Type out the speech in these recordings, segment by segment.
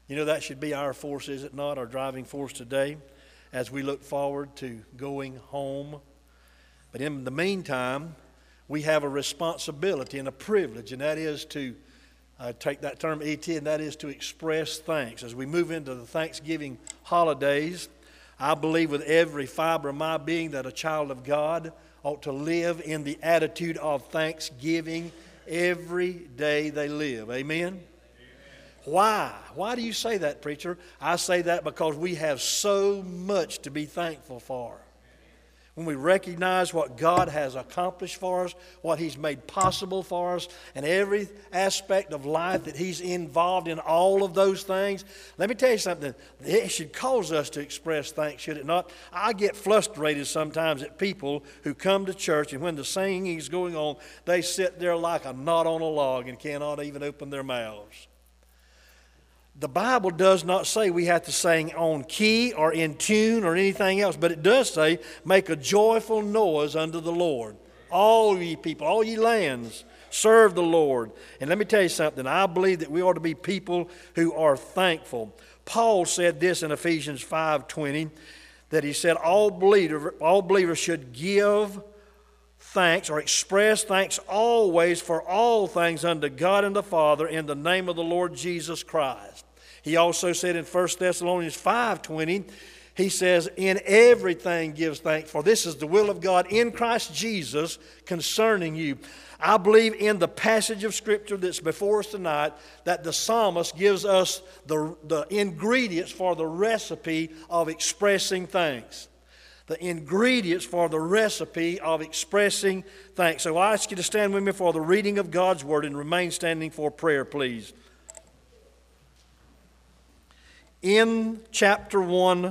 You know, that should be our force, is it not? Our driving force today as we look forward to going home. But in the meantime, we have a responsibility and a privilege, and that is to take that term ET, and that is to express thanks. As we move into the Thanksgiving holidays, I believe with every fiber of my being that a child of God ought to live in the attitude of thanksgiving every day they live. Amen? Why? Why do you say that, preacher? I say that because we have so much to be thankful for. When we recognize what God has accomplished for us, what He's made possible for us, and every aspect of life that He's involved in, all of those things, let me tell you something. It should cause us to express thanks, should it not? I get frustrated sometimes at people who come to church, and when the singing is going on, they sit there like a knot on a log and cannot even open their mouths. The Bible does not say we have to sing on key or in tune or anything else, but it does say, make a joyful noise unto the Lord. All ye people, all ye lands, serve the Lord. And let me tell you something. I believe that we ought to be people who are thankful. Paul said this in Ephesians 5:20, that he said all believers should give thanks or express thanks always for all things unto God and the Father in the name of the Lord Jesus Christ. He also said in 1 Thessalonians 5:20, he says, in everything gives thanks, for this is the will of God in Christ Jesus concerning you. I believe in the passage of Scripture that's before us tonight that the psalmist gives us the ingredients for the recipe of expressing thanks. The ingredients for the recipe of expressing thanks. So I ask you to stand with me for the reading of God's Word and remain standing for prayer, please. In chapter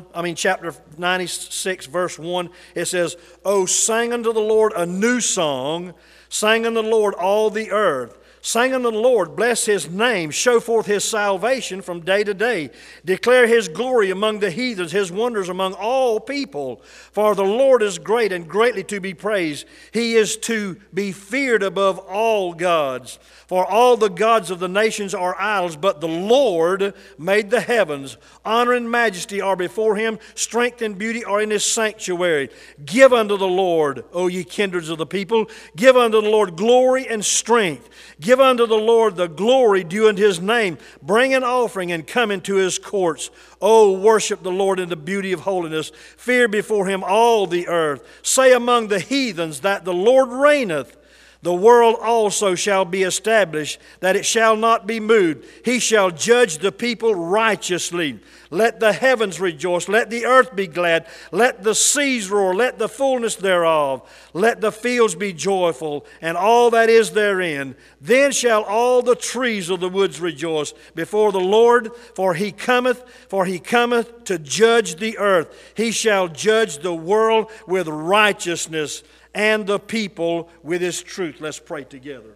96, verse 1, it says, "O sing unto the Lord a new song, sing unto the Lord all the earth. Sing unto the Lord, bless His name, show forth His salvation from day to day. Declare His glory among the heathens, His wonders among all people. For the Lord is great and greatly to be praised. He is to be feared above all gods. For all the gods of the nations are idols, but the Lord made the heavens. Honor and majesty are before Him, strength and beauty are in His sanctuary. Give unto the Lord, O ye kindreds of the people, give unto the Lord glory and strength. Give unto the Lord the glory due unto His name. Bring an offering and come into His courts. Oh, worship the Lord in the beauty of holiness. Fear before Him all the earth. Say among the heathens that the Lord reigneth. The world also shall be established, that it shall not be moved. He shall judge the people righteously. Let the heavens rejoice. Let the earth be glad. Let the seas roar. Let the fullness thereof. Let the fields be joyful, and all that is therein. Then shall all the trees of the woods rejoice before the Lord, for He cometh to judge the earth. He shall judge the world with righteousness, and the people with His truth." Let's pray together.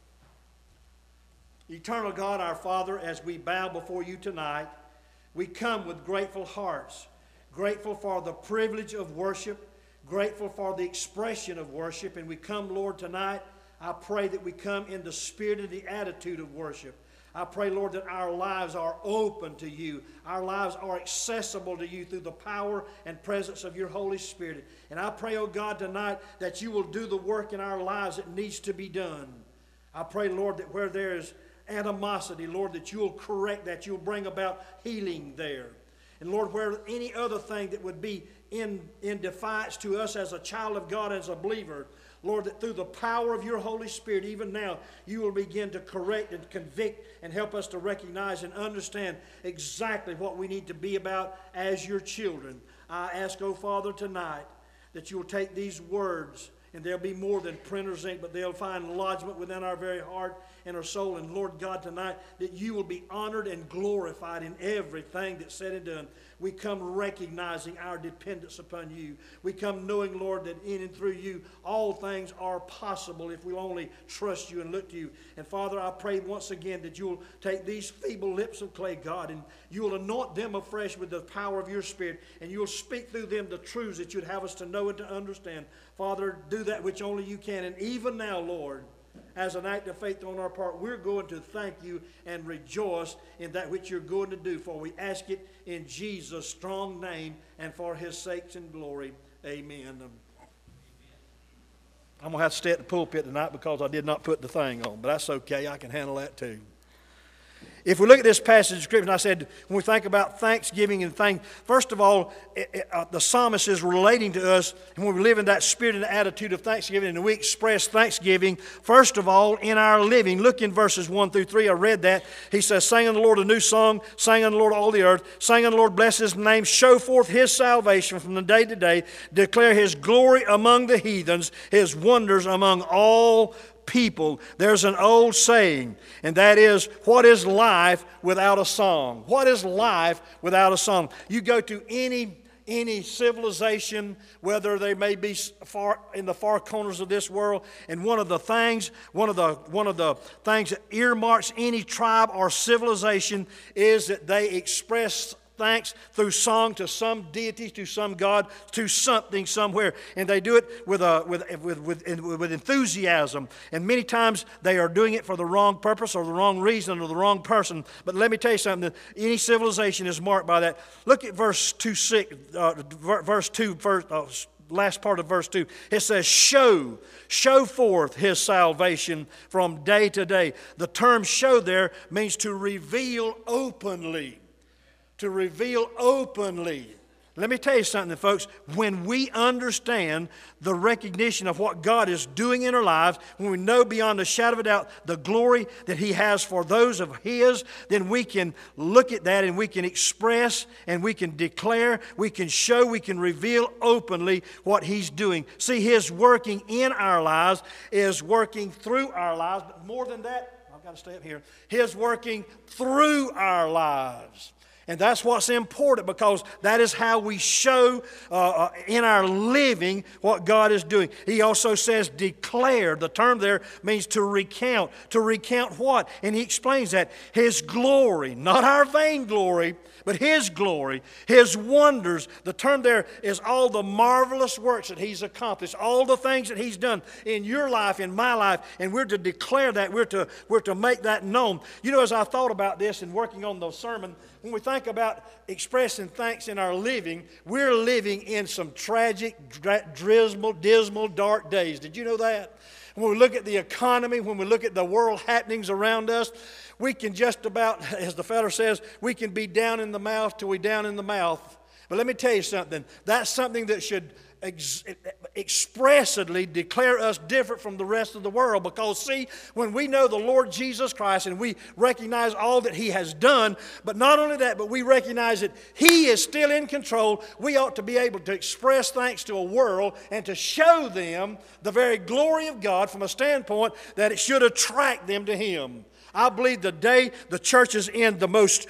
Eternal God, our Father, as we bow before You tonight, we come with grateful hearts, grateful for the privilege of worship, grateful for the expression of worship. And we come, Lord, tonight, I pray that we come in the spirit and the attitude of worship. I pray, Lord, that our lives are open to You. Our lives are accessible to You through the power and presence of Your Holy Spirit. And I pray, oh God, tonight that You will do the work in our lives that needs to be done. I pray, Lord, that where there is animosity, Lord, that You'll correct that. You'll bring about healing there. And Lord, where any other thing that would be in defiance to us as a child of God, as a believer, Lord, that through the power of Your Holy Spirit, even now, You will begin to correct and convict and help us to recognize and understand exactly what we need to be about as Your children. I ask, oh Father, tonight that You will take these words, and they'll be more than printer's ink, but they'll find lodgment within our very heart and our soul. And Lord God, tonight, that You will be honored and glorified in everything that's said and done. We come recognizing our dependence upon You. We come knowing, Lord, that in and through You, all things are possible if we'll only trust You and look to You. And Father, I pray once again that You'll take these feeble lips of clay, God, and You'll anoint them afresh with the power of Your Spirit, and You'll speak through them the truths that You'd have us to know and to understand. Father, do that which only You can. And even now, Lord, as an act of faith on our part, we're going to thank you and rejoice in that which you're going to do. For we ask it in Jesus' strong name and for his sakes and glory. Amen. I'm going to have to stay at the pulpit tonight because I did not put the thing on, but that's okay. I can handle that too. If we look at this passage of Scripture, and I said, when we think about thanksgiving and thanks, first of all, the psalmist is relating to us, and when we live in that spirit and attitude of thanksgiving, and we express thanksgiving, first of all, in our living. Look in verses 1 through 3. I read that. He says, sing unto the Lord a new song, sing unto the Lord all the earth, sing unto the Lord, bless his name, show forth his salvation from the day to day, declare his glory among the heathens, his wonders among all people. There's an old saying, and that is, what is life without a song? What is life without a song? You go to any civilization, whether they may be far in the far corners of this world, and one of the things that earmarks any tribe or civilization is that they express thanks through song to some deity, to some God, to something somewhere, and they do it with enthusiasm. And many times they are doing it for the wrong purpose or the wrong reason or the wrong person. But let me tell you something: any civilization is marked by that. Look at verse 2, last part of verse 2. It says, show forth his salvation from day to day. The term "show" there means to reveal openly. To reveal openly. Let me tell you something, folks. When we understand the recognition of what God is doing in our lives, when we know beyond a shadow of a doubt the glory that he has for those of his, then we can look at that and we can express and we can declare, we can show, we can reveal openly what he's doing. See, his working in our lives is working through our lives, but more than that, I've got to stay up here, his working through our lives. And that's what's important, because that is how we show in our living what God is doing. He also says declare. The term there means to recount. To recount what? And he explains that. His glory, not our vainglory, but his glory, his wonders. The term there is all the marvelous works that he's accomplished, all the things that he's done in your life, in my life, and we're to declare that. We're to make that known. You know, as I thought about this and working on the sermon, when we think about expressing thanks in our living, we're living in some tragic, dismal, dark days. Did you know that? When we look at the economy, when we look at the world happenings around us, we can just about, as the fellow says, we can be down in the mouth till we down in the mouth. But let me tell you something. That's something that should expressly declare us different from the rest of the world, because see, when we know the Lord Jesus Christ and we recognize all that he has done, but not only that, but we recognize that he is still in control, we ought to be able to express thanks to a world and to show them the very glory of God from a standpoint that it should attract them to him. I believe the day the church is in the most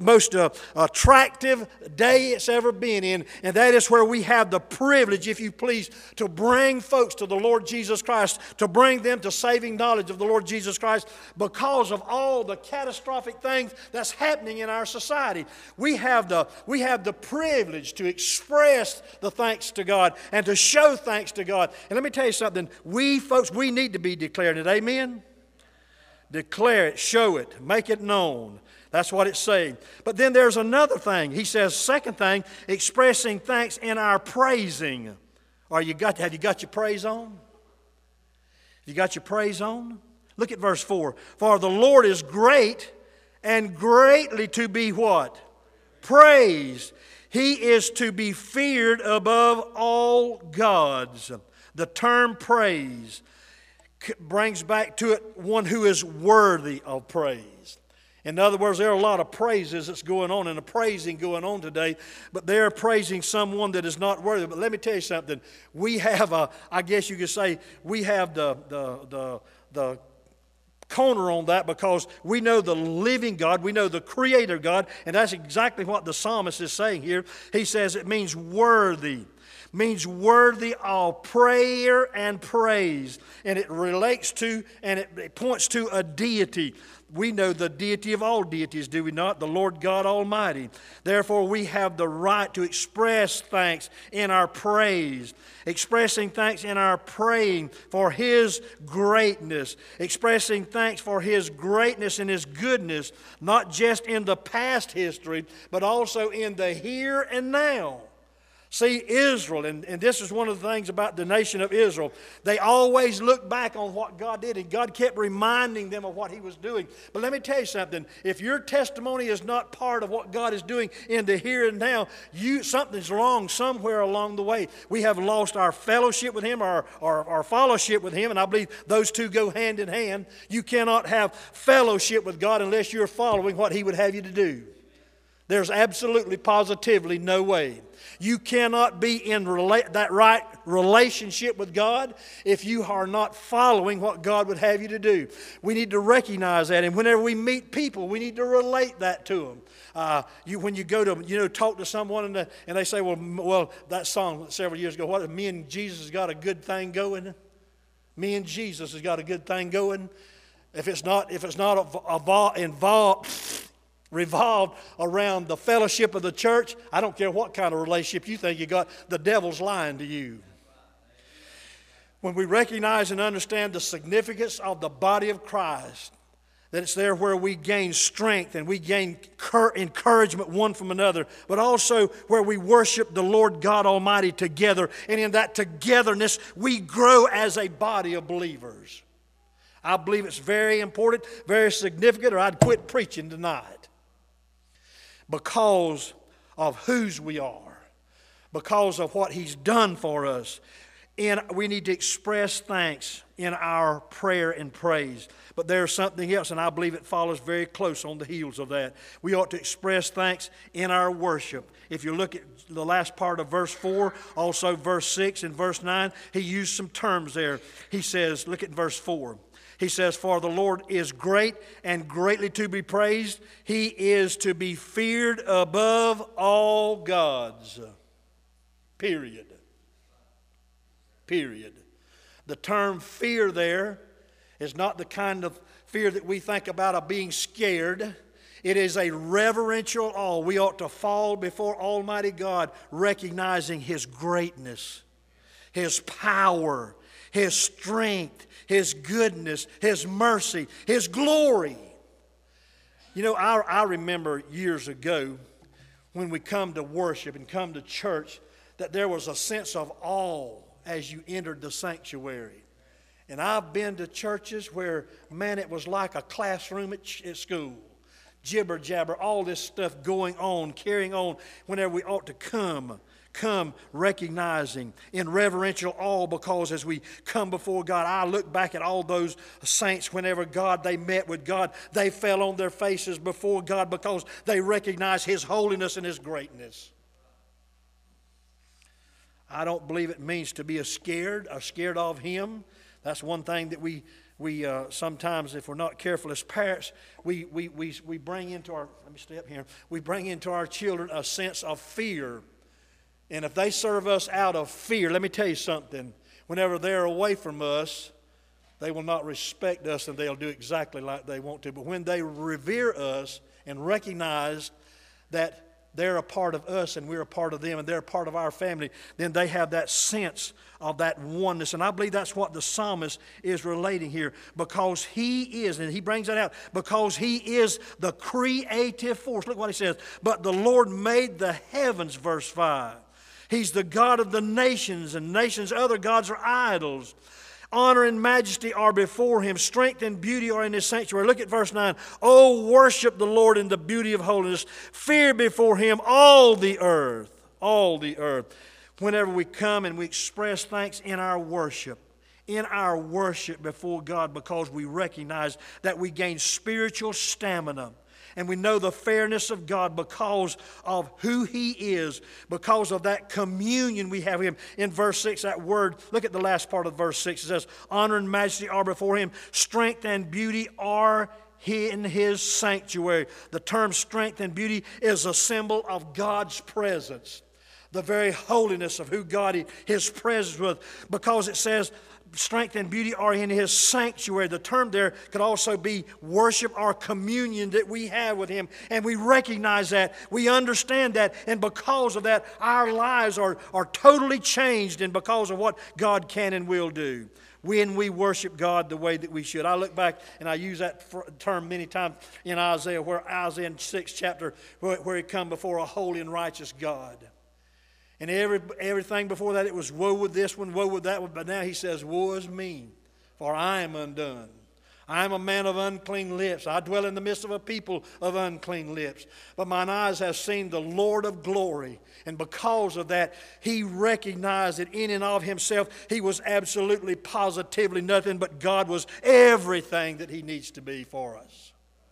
attractive day it's ever been in, and that is where we have the privilege, if you please, to bring folks to the Lord Jesus Christ, to bring them to saving knowledge of the Lord Jesus Christ, because of all the catastrophic things that's happening in our society. We have the privilege to express the thanks to God and to show thanks to God. And let me tell you something, we need to be declaring it. Amen? Declare it, show it, make it known. That's what it's saying. But then there's another thing. He says, second thing, expressing thanks in our praising. Have you got your praise on? You got your praise on? Look at verse 4. For the Lord is great and greatly to be what? Praised. He is to be feared above all gods. The term praise brings back to it one who is worthy of praise. In other words, there are a lot of praises that's going on and a praising going on today, but they're praising someone that is not worthy. But let me tell you something. We have I guess you could say, we have the corner on that, because we know the living God, we know the Creator God, and that's exactly what the psalmist is saying here. He says it means worthy. means worthy of prayer and praise. And it relates to, and it points to a deity. We know the deity of all deities, do we not? The Lord God Almighty. Therefore, we have the right to express thanks in our praise, expressing thanks in our praying for His greatness, expressing thanks for His greatness and His goodness, not just in the past history, but also in the here and now. See, Israel, and this is one of the things about the nation of Israel, they always look back on what God did, and God kept reminding them of what He was doing. But let me tell you something. If your testimony is not part of what God is doing in the here and now, something's wrong somewhere along the way. We have lost our fellowship with Him, our fellowship with Him, and I believe those two go hand in hand. You cannot have fellowship with God unless you're following what He would have you to do. There's absolutely, positively no way. You cannot be in that right relationship with God if you are not following what God would have you to do. We need to recognize that, and whenever we meet people, we need to relate that to them. When you go to talk to someone and they say, well, that song several years ago, what? Me and Jesus has got a good thing going. Me and Jesus has got a good thing going. If it's not revolved around the fellowship of the church, I don't care what kind of relationship you think you got, the devil's lying to you. When we recognize and understand the significance of the body of Christ, that it's there where we gain strength and we gain encouragement one from another, but also where we worship the Lord God Almighty together, and in that togetherness we grow as a body of believers. I believe it's very important, very significant, or I'd quit preaching tonight. Because of whose we are, because of what He's done for us. And we need to express thanks in our prayer and praise. But there's something else, and I believe it follows very close on the heels of that. We ought to express thanks in our worship. If you look at the last part of verse 4, also verse 6 and verse 9, he used some terms there. He says, look at verse 4. He says, for the Lord is great and greatly to be praised. He is to be feared above all gods. Period. Period. The term fear there is not the kind of fear that we think about of being scared. It is a reverential awe. We ought to fall before Almighty God, recognizing His greatness, His power, His strength, His goodness, His mercy, His glory. You know, I remember years ago when we come to worship and come to church that there was a sense of awe as you entered the sanctuary. And I've been to churches where, man, it was like a classroom at school. Jibber jabber, all this stuff going on, carrying on whenever we ought to come recognizing in reverential awe, because as we come before God, I look back at all those saints whenever they met with God, they fell on their faces before God because they recognized His holiness and His greatness. I don't believe it means to be scared of Him. That's one thing that we sometimes, if we're not careful as parents, we bring into our, let me stay up here, we bring into our children a sense of fear. And if they serve us out of fear, let me tell you something. Whenever they're away from us, they will not respect us and they'll do exactly like they want to. But when they revere us and recognize that they're a part of us and we're a part of them and they're a part of our family, then they have that sense of that oneness. And I believe that's what the psalmist is relating here, because he is, and he brings that out, because he is the creative force. Look what he says. But the Lord made the heavens, verse 5. He's the God of the nations, and nations' other gods are idols. Honor and majesty are before Him. Strength and beauty are in His sanctuary. Look at verse 9. Oh, worship the Lord in the beauty of holiness. Fear before Him all the earth. All the earth. Whenever we come and we express thanks in our worship before God, because we recognize that we gain spiritual stamina. And we know the fairness of God because of who He is, because of that communion we have with Him. In verse 6, that word, look at the last part of verse 6. It says, honor and majesty are before Him. Strength and beauty are in His sanctuary. The term strength and beauty is a symbol of God's presence. the very holiness of who God is, His presence with, because it says strength and beauty are in His sanctuary. The term there could also be worship or communion that we have with Him. And we recognize that. We understand that. And because of that, our lives are totally changed, and because of what God can and will do when we worship God the way that we should. I look back and I use that term many times in Isaiah, where Isaiah in 6th chapter, where He come before a holy and righteous God. And everything before that, it was woe with this one, woe with that one. But now He says, woe is me, for I am undone. I am a man of unclean lips. I dwell in the midst of a people of unclean lips. But mine eyes have seen the Lord of glory. And because of that, He recognized that in and of Himself, He was absolutely, positively nothing, but God was everything that He needs to be for us.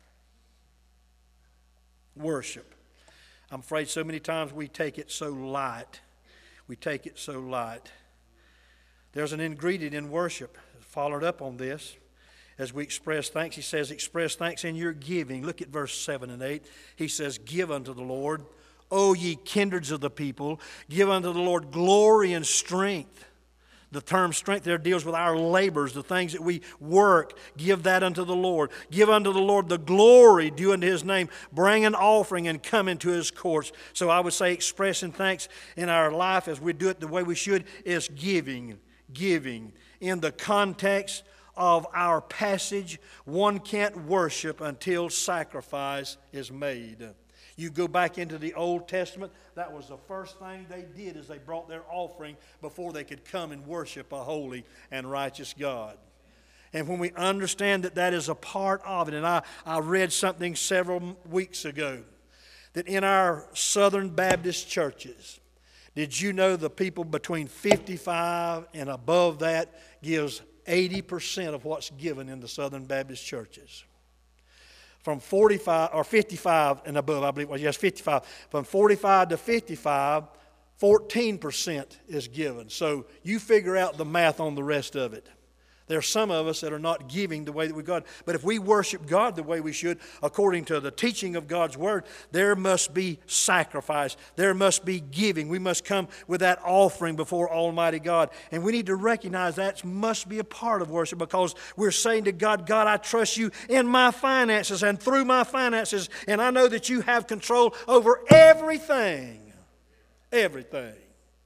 Worship. I'm afraid so many times we take it so light. We take it so light. There's an ingredient in worship followed up on this. As we express thanks, He says, express thanks in your giving. Look at verse 7 and 8. He says, give unto the Lord, O ye kindreds of the people, give unto the Lord glory and strength. The term strength there deals with our labors, the things that we work. Give that unto the Lord. Give unto the Lord the glory due unto His name. Bring an offering and come into His courts. So I would say expressing thanks in our life as we do it the way we should is giving. Giving. In the context of our passage, one can't worship until sacrifice is made. You go back into the Old Testament, that was the first thing they did, is they brought their offering before they could come and worship a holy and righteous God. And when we understand that that is a part of it, and I read something several weeks ago, that in our Southern Baptist churches, did you know the people between 55 and above that gives 80% of what's given in the Southern Baptist churches? From 45 or 55 and above, I believe, well, yes, 55. From 45 to 55, 14% is given. So you figure out the math on the rest of it. There are some of us that are not giving the way that we God. But if we worship God the way we should, according to the teaching of God's Word, there must be sacrifice. There must be giving. We must come with that offering before Almighty God. And we need to recognize that must be a part of worship, because we're saying to God, God, I trust You in my finances and through my finances. And I know that You have control over everything. Everything.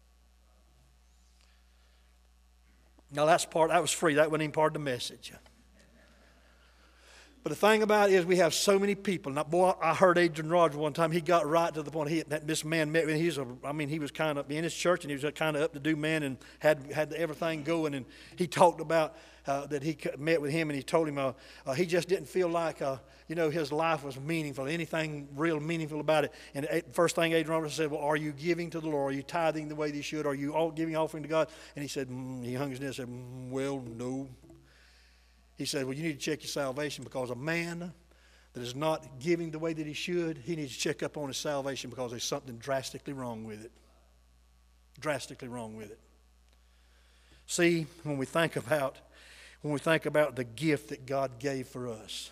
Now that was free. That wasn't even part of the message. But the thing about it is we have so many people. Now, boy, I heard Adrian Rogers one time. He got right to the point. This man met with him. He was kind of in his church, and he was kind of up-to-do man and had everything going. And he talked about that he met with him, and he told him he just didn't feel like his life was meaningful, anything real meaningful about it. And the first thing Adrian Rogers said, well, are you giving to the Lord? Are you tithing the way you should? Are you all giving offering to God? And he said, he hung his head and said, well, no. He said, well, you need to check your salvation, because a man that is not giving the way that he should, he needs to check up on his salvation, because there's something drastically wrong with it. Drastically wrong with it. See, when we think about the gift that God gave for us,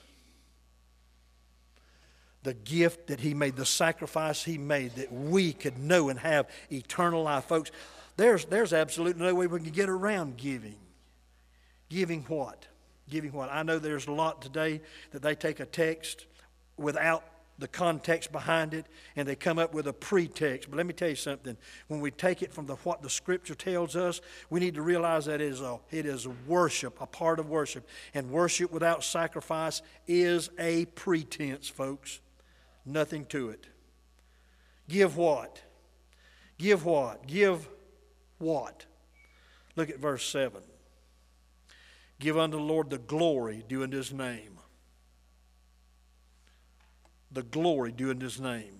the gift that He made, the sacrifice He made, that we could know and have eternal life. Folks, there's absolutely no way we can get around giving. Giving what? Giving what? I know there's a lot today that they take a text without the context behind it, and they come up with a pretext. But let me tell you something. When we take it from what the Scripture tells us, we need to realize that it is worship, a part of worship. And worship without sacrifice is a pretense, folks. Nothing to it. Give what? Give what? Give what? Look at verse 7. Give unto the Lord the glory due unto His name. The glory due unto His name.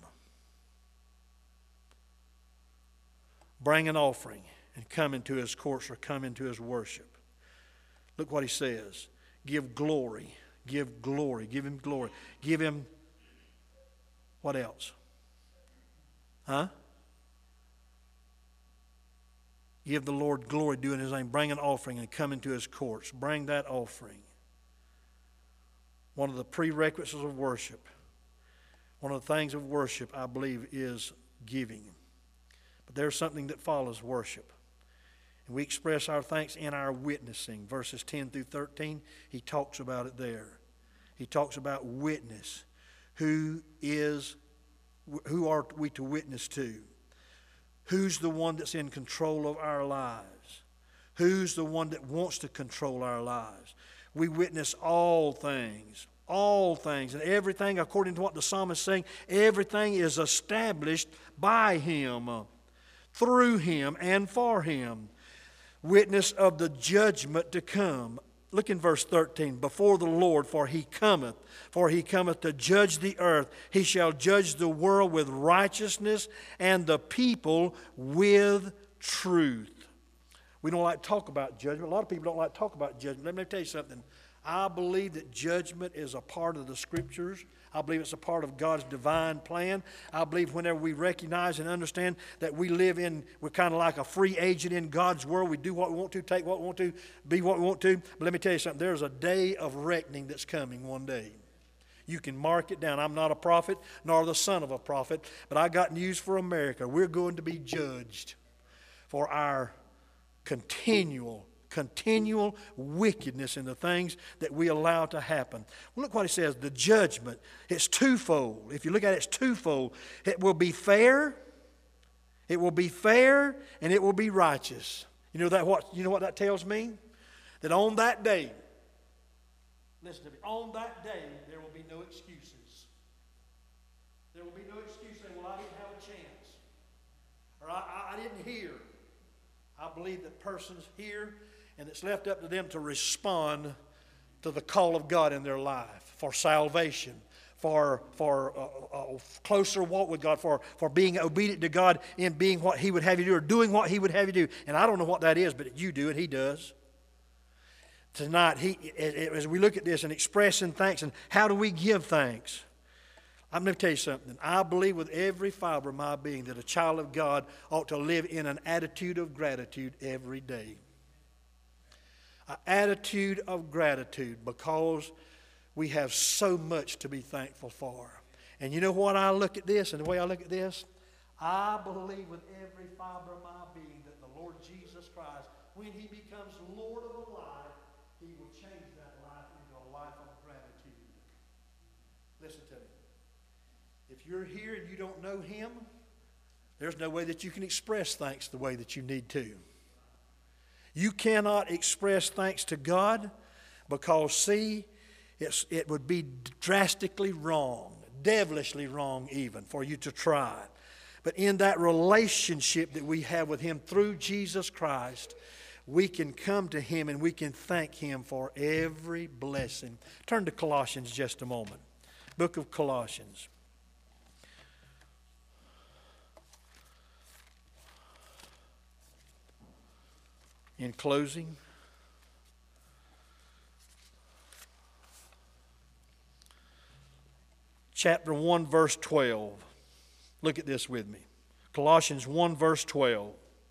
Bring an offering and come into His courts, or come into His worship. Look what He says. Give glory. Give glory. Give Him glory. Give Him what else? Huh? Give the Lord glory due in His name. Bring an offering and come into His courts. Bring that offering. One of the prerequisites of worship, one of the things of worship, I believe, is giving. But there's something that follows worship. And we express our thanks in our witnessing. Verses 10 through 13, he talks about it there. He talks about witness. Who are we to witness to? Who's the one that's in control of our lives? Who's the one that wants to control our lives? We witness all things. All things and everything, according to what the psalmist is saying, everything is established by Him, through Him, and for Him. Witness of the judgment to come. Look in verse 13. Before the Lord, for He cometh to judge the earth. He shall judge the world with righteousness and the people with truth. We don't like to talk about judgment. A lot of people don't like to talk about judgment. Let me tell you something. I believe that judgment is a part of the Scriptures. I believe it's a part of God's divine plan. I believe whenever we recognize and understand that we're kind of like a free agent in God's world. We do what we want to, take what we want to, be what we want to. But let me tell you something. There's a day of reckoning that's coming one day. You can mark it down. I'm not a prophet, nor the son of a prophet, but I got news for America. We're going to be judged for our continual wickedness in the things that we allow to happen. Well, look what he says. The judgment, it's twofold. If you look at it, it's twofold. It will be fair. It will be fair, and it will be righteous. You know what that tells me? That on that day, listen to me, on that day, there will be no excuses. There will be no excuse saying, well, I didn't have a chance. Or I didn't hear. I believe that persons hear, and it's left up to them to respond to the call of God in their life for salvation, for a closer walk with God, for being obedient to God in being what He would have you do or doing what He would have you do. And I don't know what that is, but you do it. He does. Tonight, as we look at this and expressing thanks, and how do we give thanks? I'm going to tell you something. I believe with every fiber of my being that a child of God ought to live in an attitude of gratitude every day. An attitude of gratitude, because we have so much to be thankful for. And you know what I look at this, and the way I look at this? I believe with every fiber of my being that the Lord Jesus Christ, when He becomes Lord of a life, He will change that life into a life of gratitude. Listen to me. If you're here and you don't know Him, there's no way that you can express thanks the way that you need to. You cannot express thanks to God because, see, it would be drastically wrong, devilishly wrong even, for you to try. But in that relationship that we have with Him through Jesus Christ, we can come to Him and we can thank Him for every blessing. Turn to Colossians just a moment. Book of Colossians. In closing, chapter 1, verse 12. Look at this with me. Colossians 1, verse 12.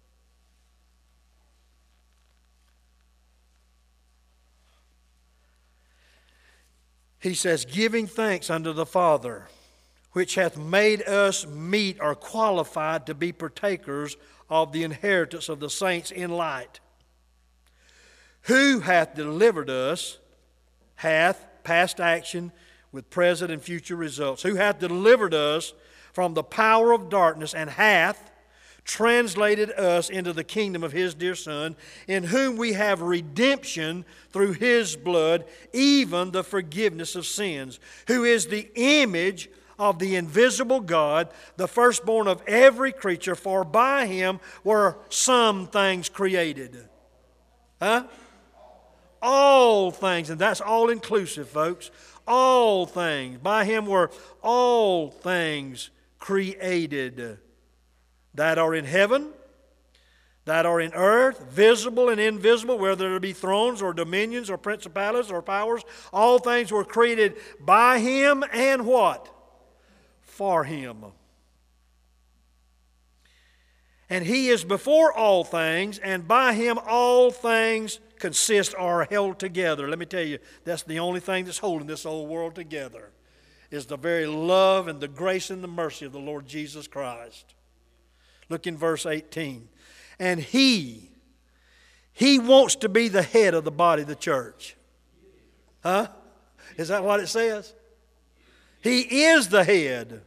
He says, giving thanks unto the Father, which hath made us meet or qualified to be partakers of the inheritance of the saints in light. Who hath delivered us, past action with present and future results. Who hath delivered us from the power of darkness and hath translated us into the kingdom of His dear Son, in whom we have redemption through His blood, even the forgiveness of sins, who is the image of the invisible God, the firstborn of every creature, for by Him were some things created. All things, and that's all inclusive, folks. All things. By Him were all things created that are in heaven, that are in earth, visible and invisible, whether there be thrones or dominions or principalities or powers. All things were created by Him and what? For Him. And He is before all things, and by Him all things consist or are held together. Let me tell you, that's the only thing that's holding this whole world together, is the very love and the grace and the mercy of the Lord Jesus Christ. Look in verse 18. And He wants to be the head of the body of the church. Huh? Is that what it says? He is the head,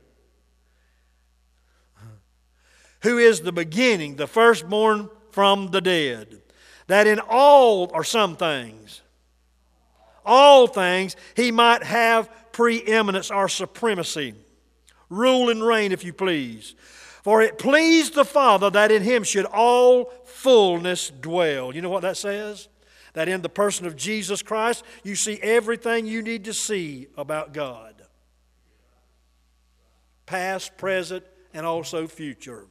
who is the beginning, the firstborn from the dead, that in all or some things, all things, He might have preeminence or supremacy. Rule and reign, if you please. For it pleased the Father that in Him should all fullness dwell. You know what that says? That in the person of Jesus Christ, you see everything you need to see about God. Past, present, and also future.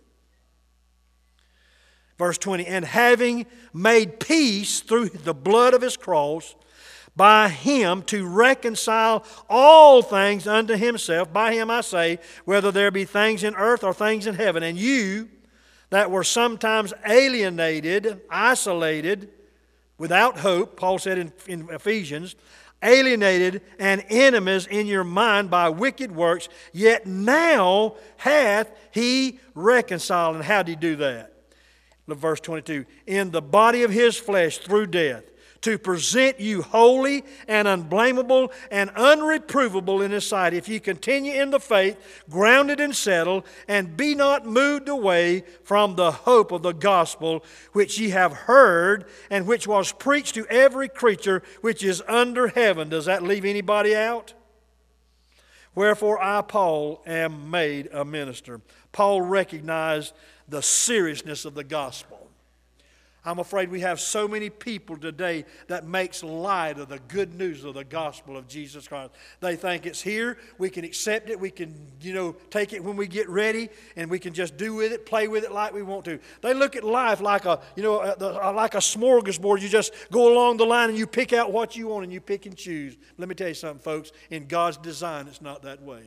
Verse 20, and having made peace through the blood of His cross, by Him to reconcile all things unto Himself. By Him I say, whether there be things in earth or things in heaven. And you that were sometimes alienated, isolated, without hope, Paul said in Ephesians, alienated and enemies in your mind by wicked works, yet now hath He reconciled. And how did He do that? Look, verse 22. In the body of His flesh through death, to present you holy and unblameable and unreprovable in His sight, if ye continue in the faith, grounded and settled, and be not moved away from the hope of the gospel which ye have heard, and which was preached to every creature which is under heaven. Does that leave anybody out? Wherefore I, Paul, am made a minister. Paul recognized the seriousness of the gospel. I'm afraid we have so many people today that makes light of the good news of the gospel of Jesus Christ. They think it's here, we can accept it, we can, take it when we get ready, and we can just do with it, play with it like we want to. They look at life like a smorgasbord. You just go along the line and you pick out what you want and you pick and choose. Let me tell you something, folks. In God's design, it's not that way.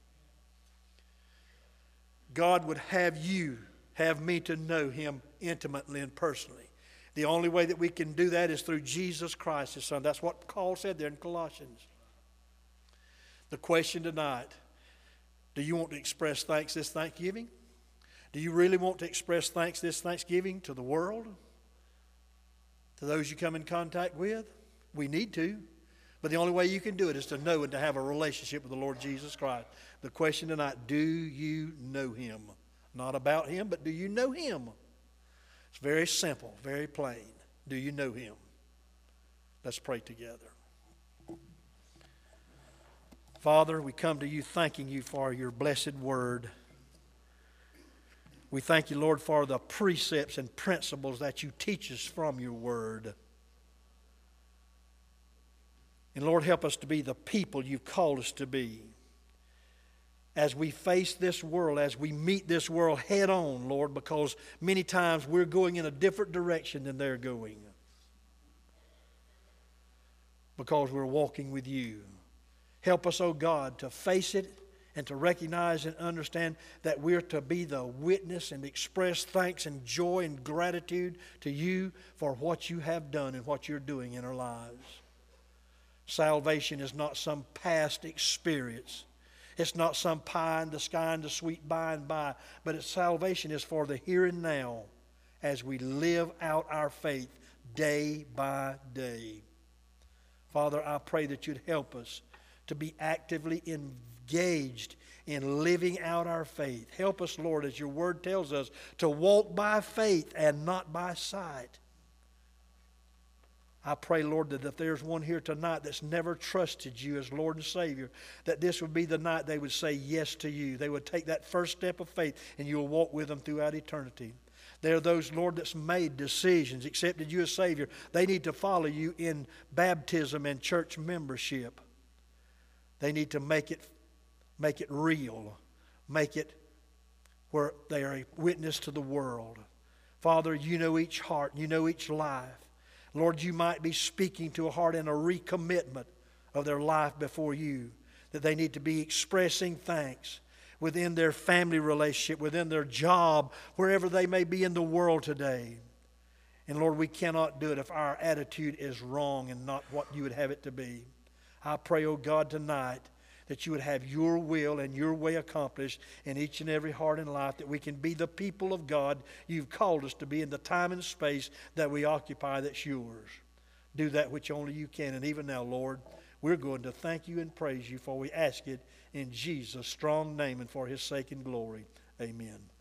God would have me to know Him intimately and personally. The only way that we can do that is through Jesus Christ, His Son. That's what Paul said there in Colossians. The question tonight, do you want to express thanks this Thanksgiving? Do you really want to express thanks this Thanksgiving to the world? To those you come in contact with? We need to. But the only way you can do it is to know and to have a relationship with the Lord Jesus Christ. The question tonight, do you know Him? Not about Him, but do you know Him? It's very simple, very plain. Do you know Him? Let's pray together. Father, we come to You thanking You for Your blessed word. We thank You, Lord, for the precepts and principles that You teach us from Your word. And Lord, help us to be the people You've called us to be. As we face this world, as we meet this world head on, Lord, because many times we're going in a different direction than they're going. Because we're walking with You. Help us, oh God, to face it and to recognize and understand that we're to be the witness and express thanks and joy and gratitude to You for what You have done and what You're doing in our lives. Salvation is not some past experience. It's not some pie in the sky and the sweet by and by, but salvation is for the here and now as we live out our faith day by day. Father, I pray that You'd help us to be actively engaged in living out our faith. Help us, Lord, as Your word tells us, to walk by faith and not by sight. I pray, Lord, that if there's one here tonight that's never trusted You as Lord and Savior, that this would be the night they would say yes to You. They would take that first step of faith and You'll walk with them throughout eternity. There are those, Lord, that's made decisions, accepted You as Savior. They need to follow You in baptism and church membership. They need to make it real, make it where they are a witness to the world. Father, You know each heart, You know each life. Lord, You might be speaking to a heart in a recommitment of their life before You, that they need to be expressing thanks within their family relationship, within their job, wherever they may be in the world today. And Lord, we cannot do it if our attitude is wrong and not what You would have it to be. I pray, oh God, tonight that you would have your will and your way accomplished in each and every heart and life, that we can be the people of God you've called us to be in the time and space that we occupy that's yours. Do that which only you can. And even now, Lord, we're going to thank you and praise you, for we ask it in Jesus' strong name and for his sake and glory. Amen.